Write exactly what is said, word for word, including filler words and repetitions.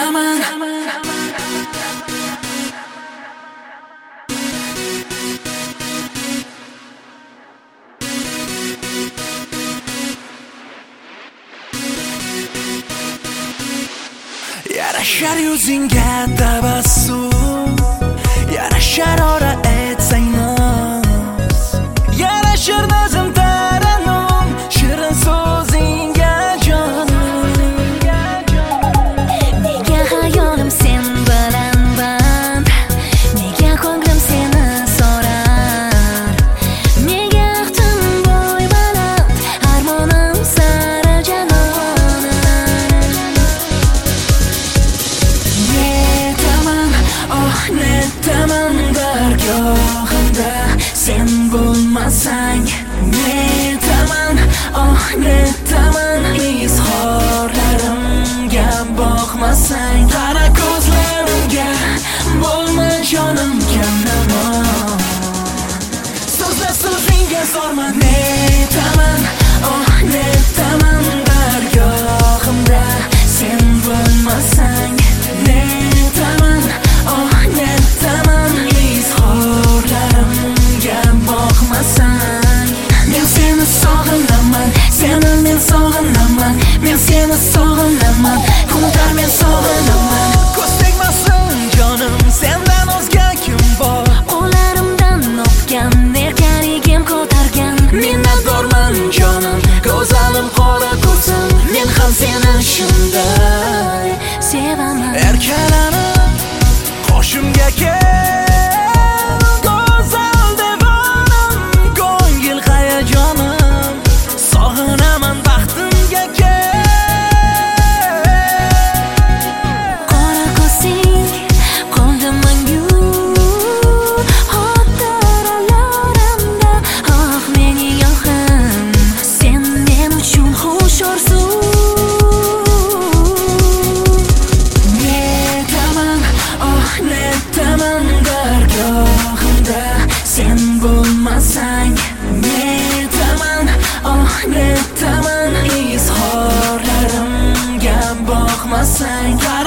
netaman. Yarashar yuzingga tabassum, yarashar ora etsang noz, yarashar nazm taranum, shirin so'zingga jonim. Nega hayolim sen bilan band, nega ko'nglim seni so'rar, nega ahdim bo'y baland, armonim sari janonim. Netaman dargohimda sen bo'lmasang, netaman, oh netaman izhorlarimga boqmasang, qara ko'zlarimga bo'lma jonim kamnamon, so'zla so'zingga zorman. Netaman, oh netaman dargohimda sen bo'lmasang, netaman, oh netaman izhorlarimga boqmasang. Men seni sog'inaman, seni men sog'inaman, men seni sog'inaman, kunlar men sog'inaman. Ko'z tegmasin jonim, sendan o'zga kim bor? Qo'llarimdan o'pgan, erkaligim ko'targan, Minnatdorman jonim, go'zalim qora ko'zim, men ham seni shunday sevaman. erkalanib qoshimga kel, go'zal devonim, ko'ngil hayajonim, sog'inaman baxtimga kel. Qora ko'zing qoldi mangu xotiralarımda, oh mening yoqim, sen men uchun xush orzu. Netaman, oh netaman dargohimda sen bo'lmasang, netaman, oh netaman izhorlarimga boqmasang.